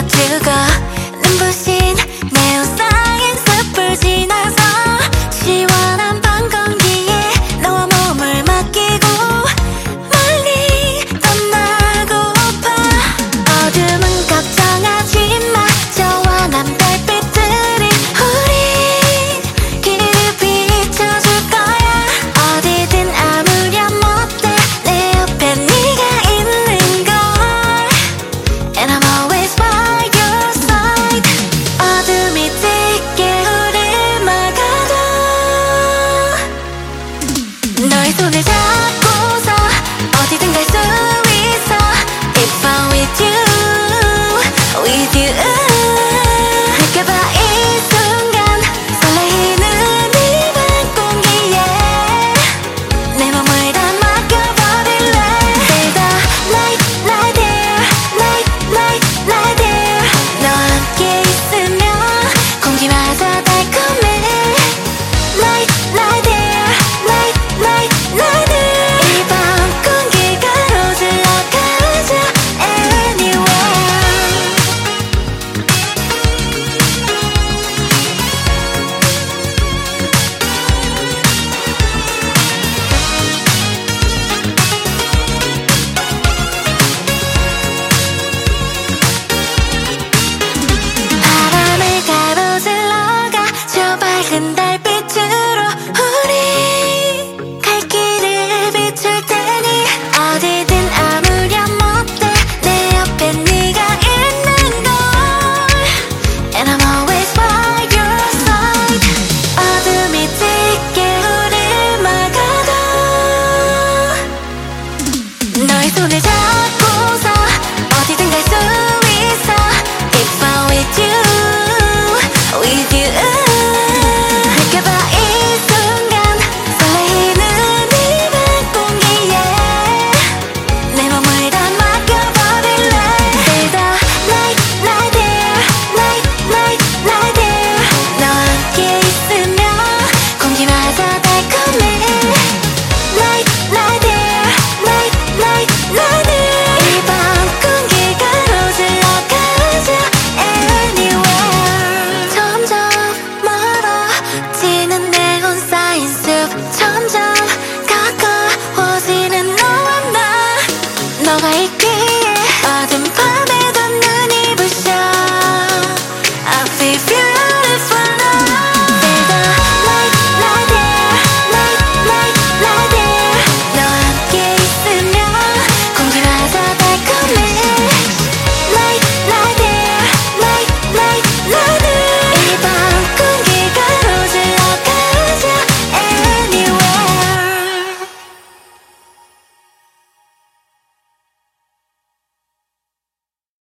주고 눈부신 내 옷상인 숲을 지나서 시원한 밤 공기에 너와 몸을 맡기고 멀리 떠나고파. 어둠은 걱정하지 마. 저와 난 별빛들이 우린 길을 비춰줄 거야. 어디든 아무렴 못해 내 옆에 네가 있는 걸. And I'm always by your side. 어둠이 짙게 우릴 막아도 너의 손을 잡아